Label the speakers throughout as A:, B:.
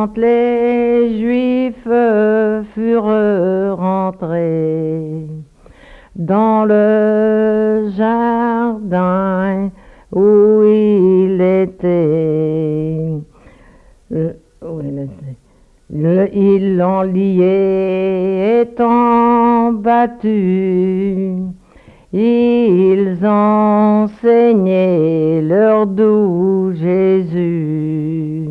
A: Quand les Juifs furent rentrés dans le jardin où il était, ils l'ont lié étant battu. Ils enseignaient leur doux Jésus.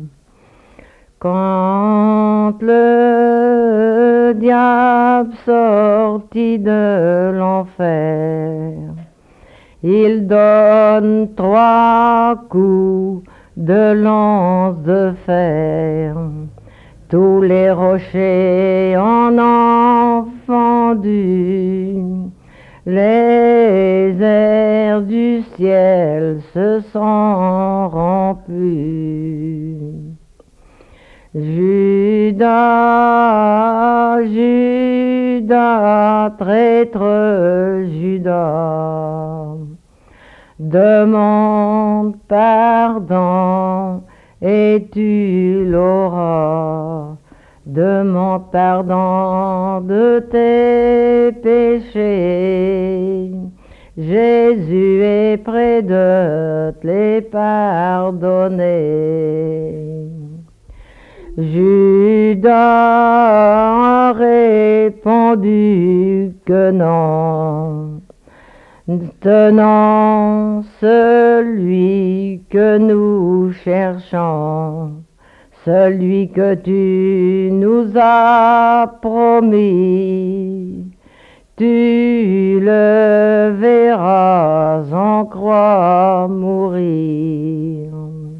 A: Quand le diable sortit de l'enfer, il donne 3 coups de lance de fer. Tous les rochers en ont fendu, les airs du ciel se sont rompus. Judas, Judas, traître Judas, demande pardon et tu l'auras. Demande pardon de tes péchés. Jésus est près de te les pardonner. Judas a répondu que non, tenant celui que nous cherchons, celui que tu nous as promis, tu le verras en croix mourir.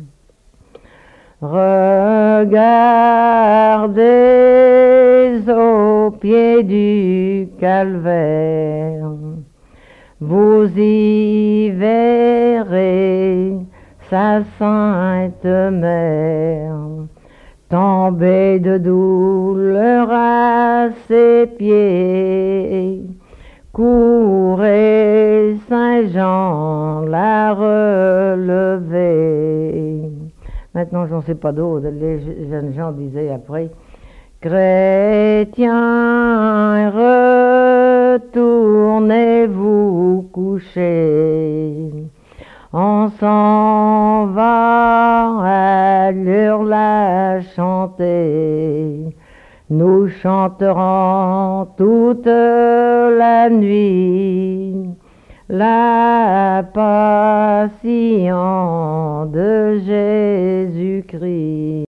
A: Regardez au pied du calvaire, vous y verrez sa sainte mère, tomber de douleur à ses pieds. Courez, Saint Jean l'a relevé. Maintenant, je n'en sais pas d'autres. Les jeunes gens disaient après, chrétiens, retournez-vous coucher. On s'en va à l'heure la chanter. Nous chanterons toute la nuit la passion de Jésus-Christ.